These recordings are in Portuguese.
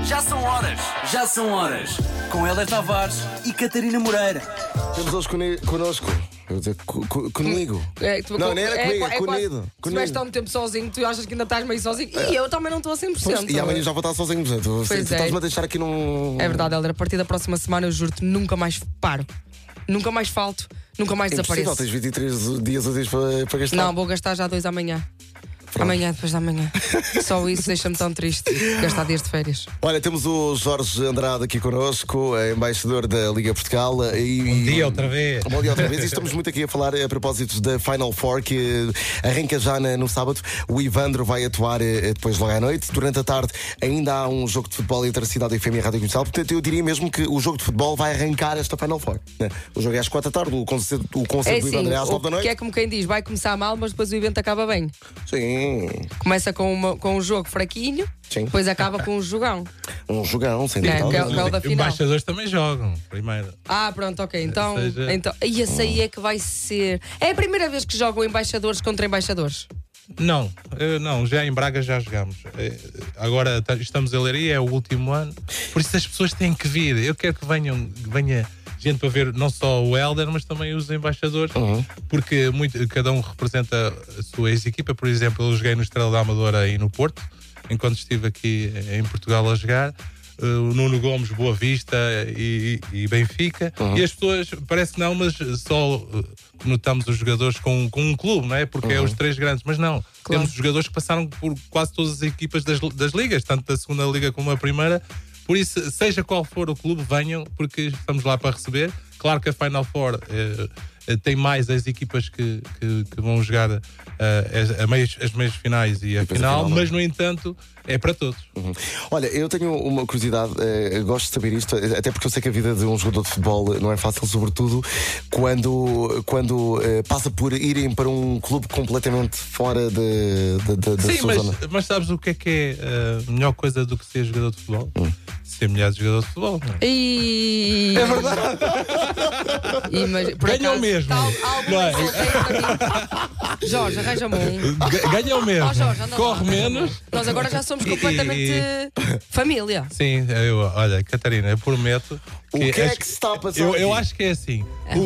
Já são horas. Com Héler Tavares e Catarina Moreira. Temos hoje connosco. Eu vou dizer comigo. Não era comigo, é comigo. Se vais estar um tempo sozinho, tu achas que ainda estás meio sozinho. E eu também não estou a 100%. E amanhã já vou estar sozinho. Tu estás-me a deixar aqui num. É verdade, Héler. A partir da próxima semana, eu juro-te, nunca mais paro. Nunca mais falto. Nunca mais desapareço. Tens 23 dias úteis para gastar. Não, vou gastar já 2 amanhã. Pronto. Amanhã, depois da manhã. Só isso deixa-me tão triste. Gastar dias de férias. Olha, temos o Jorge Andrade aqui connosco, embaixador da Liga Portugal. Bom dia outra vez. Bom dia outra vez. E estamos muito aqui a falar a propósito da Final Four, que arranca já no sábado. O Ivandro vai atuar depois logo à noite. Durante a tarde ainda há um jogo de futebol entre a Cidade FM e a Rádio Comercial. Portanto, eu diria mesmo que o jogo de futebol vai arrancar esta Final Four. O jogo é às 4 da tarde, o concerto do Ivandro é às 9 da noite. Que é como quem diz, vai começar mal, mas depois o evento acaba bem. Sim. Começa com um jogo fraquinho, sim, depois acaba com um jogão. Um jogão, sem dúvida. Que é o da final. Embaixadores também jogam primeiro. Pronto, ok. Então, e esse aí é que vai ser. É a primeira vez que jogam embaixadores contra embaixadores? Não, já em Braga já jogamos. Agora estamos a Leiria, é o último ano. Por isso as pessoas têm que vir. Eu quero que venha gente para ver não só o Héler, mas também os embaixadores, porque cada um representa a sua ex-equipa. Por exemplo, eu joguei no Estrela da Amadora e no Porto, enquanto estive aqui em Portugal a jogar. O Nuno Gomes, Boa Vista e Benfica. E as pessoas, parece que não, mas só notamos os jogadores com um clube, não é? Porque é os 3 grandes, mas não. Claro. Temos jogadores que passaram por quase todas as equipas das ligas, tanto da segunda liga como a primeira. Por isso, seja qual for o clube, venham, porque estamos lá para receber. Claro que a Final Four tem mais as equipas que vão jogar as meias finais e a final, mas no entanto é para todos. Olha, eu tenho uma curiosidade, gosto de saber isto, até porque eu sei que a vida de um jogador de futebol não é fácil, sobretudo quando passa por irem para um clube completamente fora da sua zona. Mas sabes o que é a melhor coisa do que ser jogador de futebol? Ser mulher de jogador de futebol. Não é? É verdade. Ganham mesmo. Jorge, arranja-me um. Ganham mesmo. Jorge, corre menos. Nós agora já somos completamente família. Sim, olha, Catarina, eu prometo que. O que é que se está a passar? Eu acho que é assim.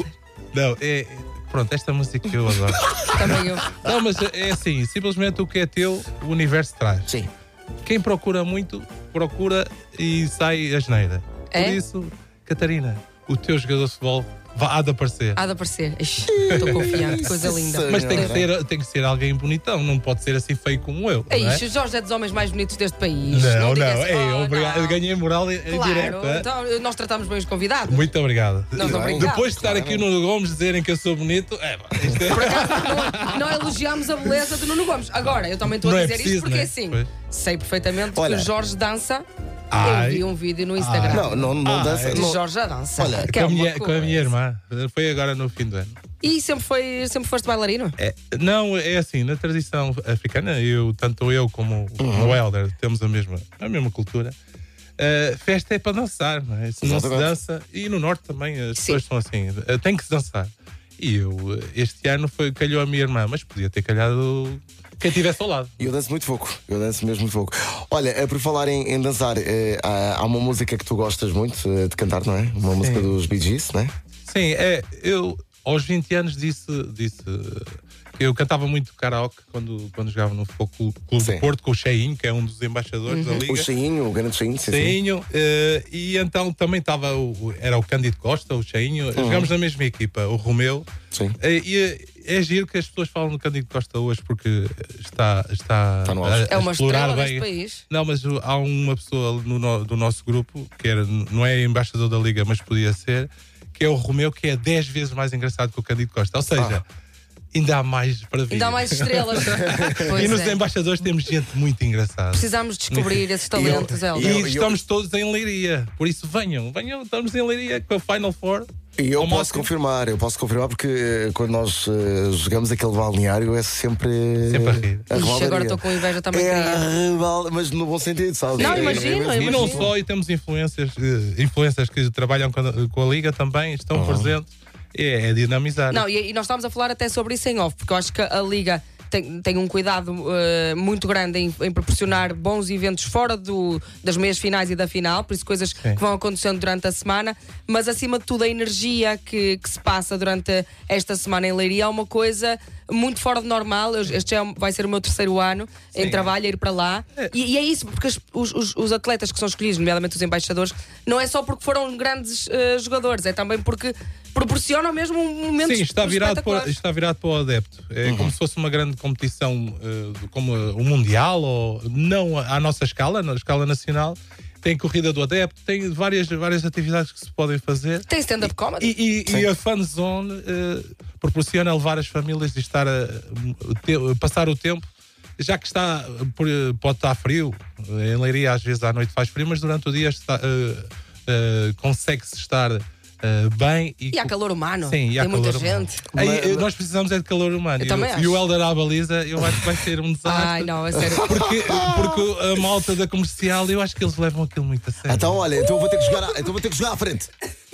Pronto, esta música eu adoro. Também eu. Não, mas é assim, simplesmente o que é teu, o universo traz. Sim. Quem procura muito, procura e sai a asneira. Por isso, Catarina, o teu jogador de futebol há de aparecer. Há de aparecer. Estou confiante, coisa linda. Mas tem que ser alguém bonitão, não pode ser assim feio como eu. O Jorge é dos homens mais bonitos deste país. Não. Obrigado. Eu ganhei moral em direto. Então nós tratamos bem os convidados. Muito obrigado. Depois de estar aqui o Nuno Gomes dizerem que eu sou bonito, Por acaso, não elogiamos a beleza do Nuno Gomes. Agora, eu também estou a dizer isto porque assim, sei perfeitamente que o Jorge dança. Eu vi um vídeo no Instagram. Não dança. De Jorge a dança. Olha, com a minha irmã. Foi agora no fim do ano. E sempre foste bailarino? Não, é assim, na tradição africana, tanto eu como o Héler temos a mesma cultura. Festa é para dançar, não é? Se não se dança, e no norte também as pessoas são assim, tem que se dançar. E este ano calhou a minha irmã, mas podia ter calhado quem estivesse ao lado. Eu danço muito pouco, mesmo muito pouco. Olha, por falar em dançar, há uma música que tu gostas muito de cantar, não é? Uma música dos Bee Gees, não é? Sim, eu aos 20 anos disse que eu cantava muito karaoke quando jogava no Clube do Porto com o Cheinho, que é um dos embaixadores da Liga. O Cheinho, o grande Cheinho. Cheinho, e então também estava era o Cândido Costa, o Cheinho. Jogámos na mesma equipa, o Romeu. Sim. E é giro que as pessoas falam do Cândido Costa hoje porque está é uma explorar estrela bem. deste país. Não, mas há uma pessoa do nosso grupo que não é embaixador da Liga, mas podia ser, que é o Romeu, que é 10 vezes mais engraçado que o Cândido Costa. Ou seja, ainda há mais para vir. Ainda há mais estrelas. E nos embaixadores temos gente muito engraçada. Precisamos descobrir esses talentos, E estamos todos em Leiria. Por isso venham, estamos em Leiria com a Final Four. E eu posso confirmar porque quando nós jogamos aquele balneário é sempre a rir. Agora estou com inveja também. Mas no bom sentido, sabe? Não, imagino. E não só, e temos influências que trabalham com a Liga também, estão presentes. É dinamizar. Não, e nós estamos a falar até sobre isso em off, porque eu acho que a Liga tem um cuidado muito grande em proporcionar bons eventos fora das meias finais e da final, por isso coisas que vão acontecendo durante a semana, mas acima de tudo a energia que se passa durante esta semana em Leiria é uma coisa muito fora de normal. Este vai ser o meu 3º ano em trabalho, a ir para lá. E é isso, porque os atletas que são escolhidos, nomeadamente os embaixadores, não é só porque foram grandes jogadores, é também porque proporcionam mesmo um momento. Sim, está virado para o adepto. É como se fosse uma grande competição, como o Mundial, ou não à nossa escala, na escala nacional. Tem corrida do adepto, tem várias atividades que se podem fazer. Tem stand-up comedy. E a Fan Zone proporciona levar as famílias e passar o tempo, já que pode estar frio. Em Leiria às vezes à noite faz frio, mas durante o dia consegue-se estar bem. E há calor humano. Sim, tem muita gente. Nós precisamos de calor humano. E o Helder à baliza, eu acho que vai ser um desastre. Ai, não, é sério. Porque a malta da comercial, eu acho que eles levam aquilo muito a sério. Então, olha, eu vou ter que jogar à frente.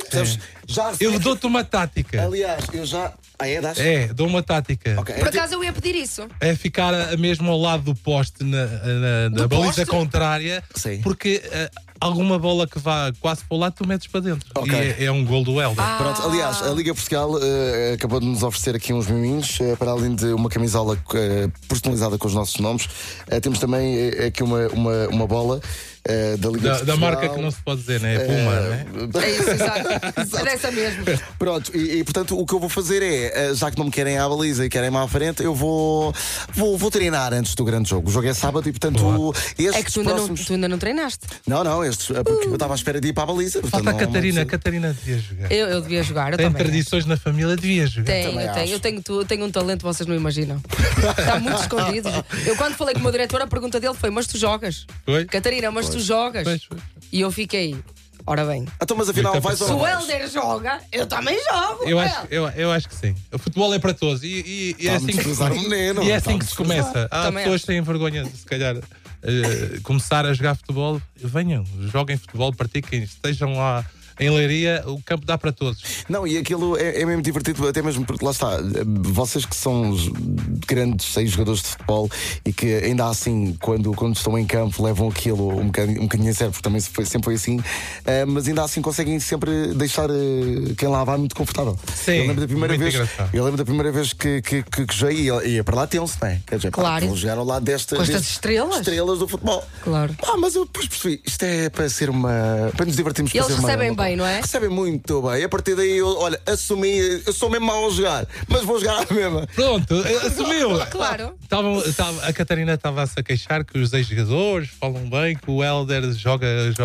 Eu dou-te uma tática. Aliás, eu já. Das? Dou uma tática. Okay. Por acaso eu ia pedir isso. É ficar mesmo ao lado do poste na baliza contrária. Sim. Porque alguma bola que vá quase para o lado, tu metes para dentro. Okay. E é um gol do Helder. Pronto, aliás, a Liga Portugal acabou de nos oferecer aqui uns miminhos, para além de uma camisola personalizada com os nossos nomes. Temos também aqui uma bola. Da Liga Portugal. Da marca que não se pode dizer, né? É Puma, né? É isso, exato. É dessa mesmo. Pronto, e portanto o que eu vou fazer é, já que não me querem à baliza e querem-me à frente, eu vou treinar antes do grande jogo. O jogo é sábado e portanto é que tu ainda não treinaste. Não, porque eu estava à espera de ir para a baliza. Falta a Catarina. A Catarina devia jogar. Eu devia jogar. Tem tradições na família, devia jogar. Eu tenho um talento que vocês não imaginam. Está muito escondido. Eu quando falei com o meu diretor, a pergunta dele foi: mas tu jogas? Foi? Catarina, mas tu jogas? Pois. E eu fiquei: ora bem. Então, mas afinal vais ou Se não o vais? Helder joga, eu também jogo. Eu acho que sim. O futebol é para todos. E é assim que se começa. Há pessoas que têm vergonha de, se calhar, começar a jogar futebol. Venham, joguem futebol, pratiquem, estejam lá. Em Leiria, o campo dá para todos. Não, e aquilo é mesmo divertido, até mesmo porque lá está, vocês que são os grandes 6 jogadores de futebol e que ainda assim, quando estão em campo, levam aquilo um bocadinho a sério, porque também sempre foi assim, mas ainda assim conseguem sempre deixar quem lá vai muito confortável. Sim, eu lembro da primeira vez que joguei e ia para lá tenso, não é? Quer dizer, claro. Vou jogar ao lado destas estrelas do futebol. Claro. Mas eu depois percebi, isto é para ser para nos divertirmos. E eles recebem bem, não é? Recebem muito bem. A partir daí, eu assumi, eu sou mesmo mau a jogar, mas vou jogar à mesma. Pronto, assumiu. Claro. A Catarina estava-se a queixar que os ex-jogadores falam bem, que o Helder joga.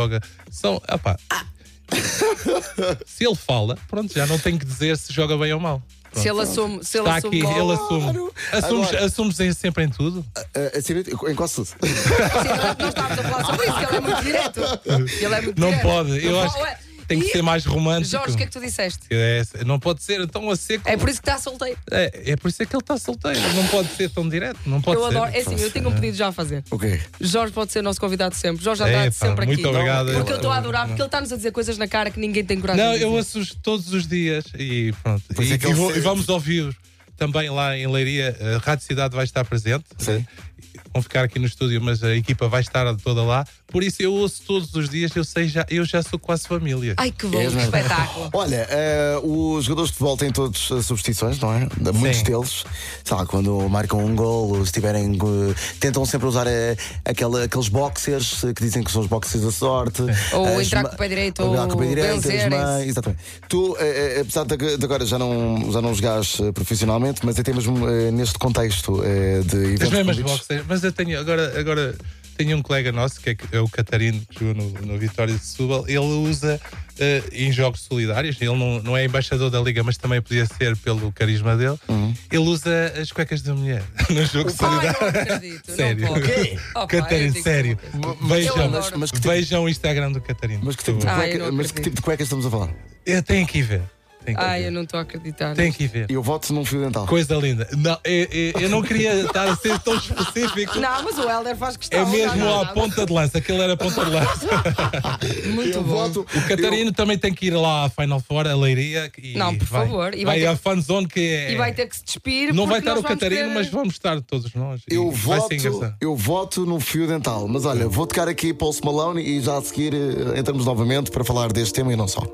Se ele fala, pronto, já não tem que dizer se joga bem ou mal. Pronto. Se ele assume. Está aqui, ele assume. Assumes sempre em tudo? Em quase tudo. Sim, nós estávamos a falar sobre isso, que ele é muito direto. Não pode, eu acho que tem que ser mais romântico. Jorge, o que é que tu disseste? Não pode ser tão a seco. É por isso que está solteiro. É por isso é que ele está solteiro. Não pode ser tão direto. Não pode ser. Adoro. É assim, eu tenho um pedido já a fazer. Okay. Jorge pode ser nosso convidado sempre. Jorge já está sempre muito aqui. Muito obrigado. Porque eu estou a adorar, porque ele está-nos a dizer coisas na cara que ninguém tem coragem de dizer. Eu assusto todos os dias e pronto. E vamos ouvir também lá em Leiria. A Rádio Cidade vai estar presente. Sim. Vão ficar aqui no estúdio, mas a equipa vai estar toda lá. Por isso eu ouço todos os dias, eu já sou quase família. Ai, que bom, que espetáculo. Os jogadores de futebol têm todos substituições, não é? Muitos deles, sei lá, quando marcam um gol, se tiverem, tentam sempre usar aqueles boxers que dizem que são os boxers da sorte. Ou entrar com o pé direito, ou benzer. Exatamente. Tu, apesar de agora já não jogares profissionalmente, mas até mesmo neste contexto de eventos. As mesmas boxers, mas eu tenho agora tenho um colega nosso que é o Catarino, que jogou no Vitória de Setúbal. Ele usa em jogos solidários, ele não é embaixador da Liga, mas também podia ser pelo carisma dele. Ele usa as cuecas da mulher no jogo solidário. Não acredito. Sério. Catarino, sério. Vejam o Instagram do Catarino. Mas que tipo de cuecas estamos a falar? Eu tenho que ir ver. Tem que Ai, ver. eu não estou a acreditar. Tem que ir ver. Eu voto num fio dental. Coisa linda. Não, eu não queria estar a ser tão específico. Não, mas o Helder faz questão. É mesmo não, à ponta de lança. Aquele era a ponta de lança. Muito Eu bom. voto. O Catarino também tem que ir lá à Final Four, a Leiria. E Não, por favor. E vai vai ter- à fanzone que é. E vai ter que se despir. Não vai porque estar nós o vamos Catarino, ter- mas vamos estar todos nós. E Eu vai ser voto, engraçado. eu voto no fio dental. Mas olha, vou tocar aqui Post Malone e já a seguir entramos novamente para falar deste tema e não só.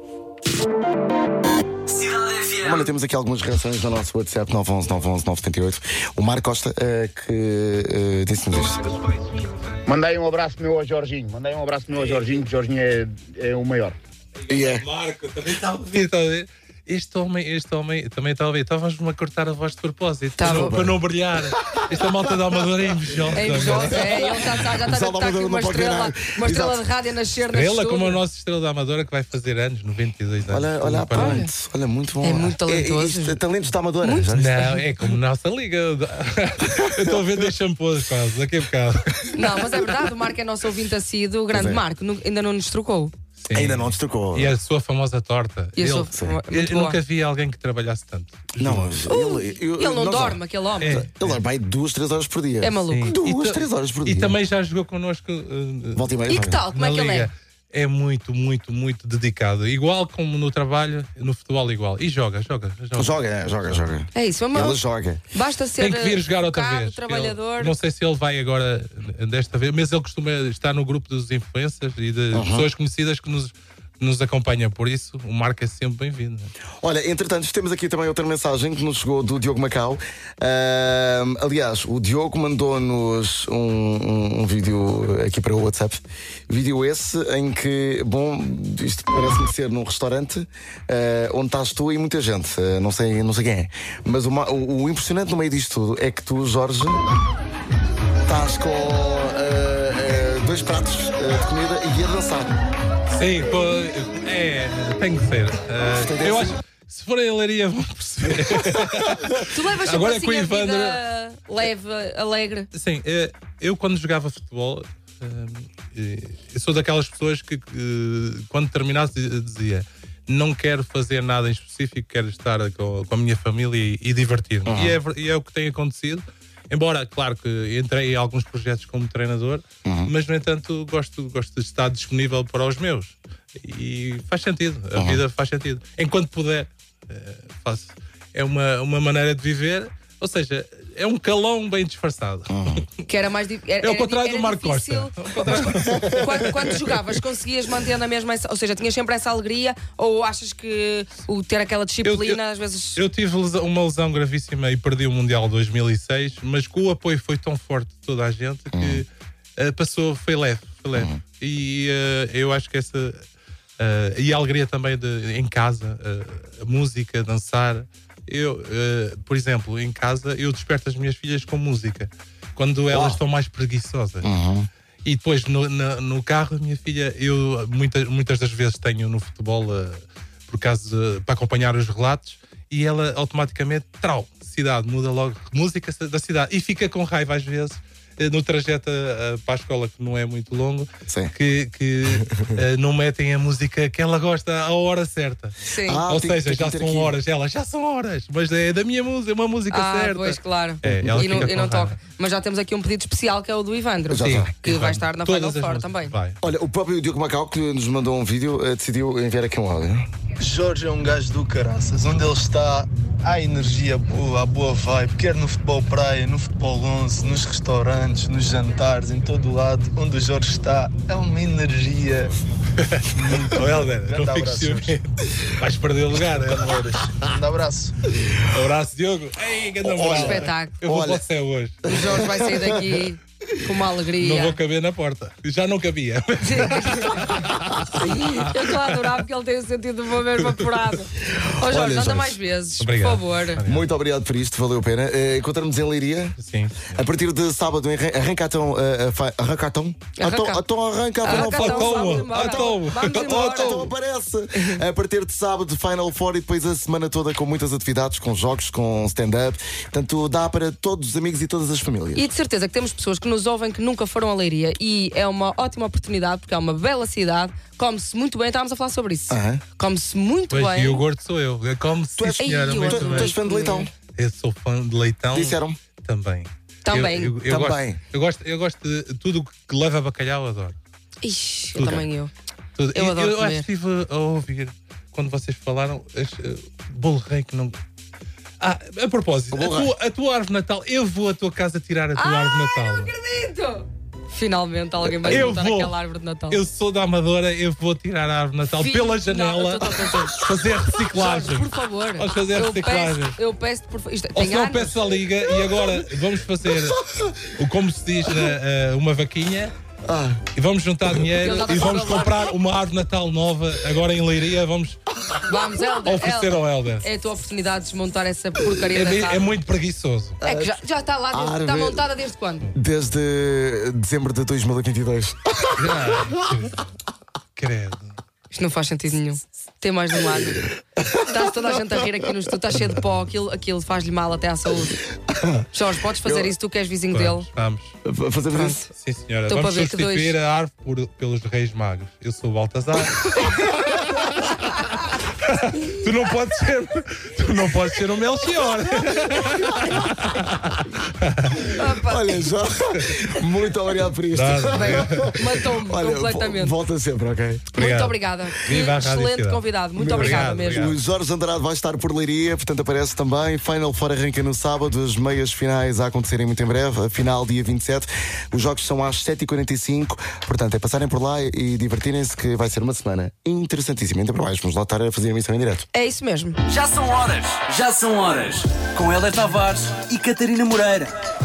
Cidade FM. Olha, temos aqui algumas reações no nosso WhatsApp 911 911 978. O Marco Costa que disse-nos isto. Mandei um abraço meu ao Jorginho. Que o Jorginho é o maior. E é. Marco, também está a ouvir, está a ver? Este homem também está a ouvir. Estávamos-me a cortar a voz de propósito para não brilhar. Esta malta da Amadora é invejosa. É invejosa, ele já está a Pessoal da estar aqui Amadora uma não pode ganhar. estrela Exato. de rádio a nascer na Ela, como a nossa estrela da Amadora, que vai fazer anos, 92 anos. Olha a Parabéns. ponte. Olha, muito bom. É muito talentoso. Isto é talentos da Amadora. Já viste? Não, é como nossa liga. Eu estou a vender shampoos quase, daqui a bocado. Não, mas é verdade, o Marco é nosso ouvinte assíduo, o grande Pois é. Marco, ainda não nos trocou. Sim. Ainda não destacou. E a sua famosa torta. E a Ele- sua- muito eu boa. nunca vi alguém que trabalhasse tanto. Não, mas Ele não nós- dorme, aquele homem. É. Ele vai 2, 3 horas por dia. É maluco. Sim. 2, E 3 horas por dia. E também já jogou connosco Volta e meia. E que tal? Como na é que ele liga. é? É muito, muito, muito dedicado. Igual como no trabalho, no futebol igual. E joga. Joga. É isso, Ele vamos. joga. Basta ser Tem que vir jogar outra focado, vez. trabalhador. Ele- não sei se ele vai agora desta vez, mas ele costuma estar no grupo dos influencers e de pessoas conhecidas que nos acompanham. Por isso, o Marco é sempre bem-vindo. Olha, entretanto, temos aqui também outra mensagem que nos chegou do Diogo Macau. Aliás, o Diogo mandou-nos um vídeo aqui para o WhatsApp. Vídeo esse em que, bom, isto parece-me ser num restaurante onde estás tu e muita gente. Não sei quem é. Mas o impressionante no meio disto tudo é que tu, Jorge, estás com 2 pratos de comida e a dançar. Sim, pô, tem que ser. Eu acho que se for a Leiria vão perceber. Tu levas sempre Agora assim com o a Ivandro- vida leve, alegre. Sim, eu quando jogava futebol, eu sou daquelas pessoas que quando terminasse dizia: não quero fazer nada em específico, quero estar com a minha família e divertir-me. E é o que tem acontecido. Embora, claro que entrei em alguns projetos como treinador, mas no entanto gosto de estar disponível para os meus. E faz sentido, a vida faz sentido. Enquanto puder, faço. É uma maneira de viver, ou seja, é um calão bem disfarçado. Que era mais É o contrário do Marco difícil. Quando jogavas, conseguias manter na mesma. Ou seja, tinhas sempre essa alegria? Ou achas que o ter aquela disciplina às vezes. Eu tive uma lesão gravíssima e perdi o Mundial 2006, mas com o apoio foi tão forte de toda a gente que foi leve. E eu acho que essa. E a alegria também em casa, a música, dançar. Eu, por exemplo, em casa, eu desperto as minhas filhas com música quando elas estão mais preguiçosas. E depois no carro, a minha filha, eu muitas das vezes tenho no futebol para acompanhar os relatos, e ela automaticamente, cidade, muda logo música da cidade, e fica com raiva às vezes no trajeto para a escola, que não é muito longo, Sim. que não metem a música que ela gosta à hora certa. Sim. Ou tem seja, que já ter são aqui. horas, já são horas, mas é da minha música, uma música certa. Pois, claro. Ela E não, fica e não com raiva. toca. Mas já temos aqui um pedido especial que é o do Ivandro, Já Sim, está. que vai estar na Todas Final as Four músicas. também. Vai. Olha, o próprio Diogo Macau que nos mandou um vídeo decidiu enviar aqui um áudio. Jorge é um gajo do caraças. Onde ele está, há energia boa, há boa vibe, quer no futebol praia, no futebol 11, nos restaurantes, nos jantares, em todo o lado. Onde o Jorge está, é uma energia. Oh, Helder, Grande não fiques abraço, ciumento. Vais perder o lugar. Amores. Um abraço. Abraço, Diogo. Ei, grande moral. Espetáculo. Eu vou Olha. para o céu hoje. O Jorge vai sair daqui com uma alegria. Não vou caber na porta. Já não cabia. Eu estou a adorar porque ele tem o sentido de uma mesmo apurado. Ó Jorge, Olha, anda Jorge. mais vezes, Obrigado. por favor. Muito obrigado por isto, valeu a pena. Encontramos em Leiria. Sim. A partir de sábado arranca então. Arranca então? Então arranca a Final Arranca Four. então, vamos Então, embora. então. Vamos embora. Então aparece a partir de sábado Final Four e depois a semana toda com muitas atividades, com jogos, com stand-up. Portanto, dá para todos os amigos e todas as famílias. E de certeza que temos pessoas que nos nos ouvem que nunca foram a Leiria. E é uma ótima oportunidade, porque é uma bela cidade, come-se muito bem. Estávamos a falar sobre isso. Come-se muito Pois, bem. e o gordo sou eu. Como-se, senhora, Ei, muito eu- bem. Tu és fã de leitão? Eu sou fã de leitão. Disseram? Também. Também. Eu Também. Eu gosto de tudo que leva a bacalhau, adoro. Ixi, Tudo. também eu. Tudo. Eu adoro acho comer. que estive a ouvir quando vocês falaram bolo rei que não. A propósito, a tua árvore de Natal, eu vou à tua casa tirar a tua árvore de Natal. Acredito! Finalmente alguém vai Eu montar vou. aquela árvore de Natal. Eu sou da Amadora, eu vou tirar a árvore de Natal pela janela, Não, eu tô- fazer reciclagem. Por favor. Vamos fazer reciclagem. Eu peço, por favor. Ou Tem se não, anos. peço a liga e agora vamos fazer como se diz uma vaquinha e vamos juntar dinheiro Ele já tá e vamos falando. comprar uma árvore de Natal nova agora em Leiria. Vamos Vamos, Helder. oferecer ao Helder. É a tua oportunidade de desmontar essa porcaria da É casa. muito preguiçoso. É que já está lá, está árvore- montada desde quando? Desde dezembro de 2022. Credo. Isto não faz sentido nenhum. Tem mais de um ano. Está toda a gente a rir aqui no estúdio, está cheio de pó, aquilo faz-lhe mal até à saúde. Jorge, podes fazer isso, tu que és vizinho dele. Vamos. Fazemos isso? Sim, senhora. Estou Vamos para ver que substituir dois- a árvore pelos Reis Magos. Eu sou o Baltazar. Tu não podes ser o Melchior. Olha, já. Muito obrigado por isto. Nada. Bem, matou-me Olha, completamente. volta sempre, ok? Muito obrigada. Viva a Rádio Excelente Cidade. convidado. Muito Muito obrigada obrigado, mesmo. O Jorge Andrade vai estar por Leiria, portanto aparece também. Final Four arranca no sábado, as meias finais a acontecerem muito em breve, a final dia 27. Os jogos são às 7h45, portanto é passarem por lá e divertirem-se, que vai ser uma semana interessantíssima. Ainda para mais, vamos lá estar a fazer a emissão em direto. É isso mesmo. Já são horas. Já são horas. Com Helder Tavares e Catarina Moreira.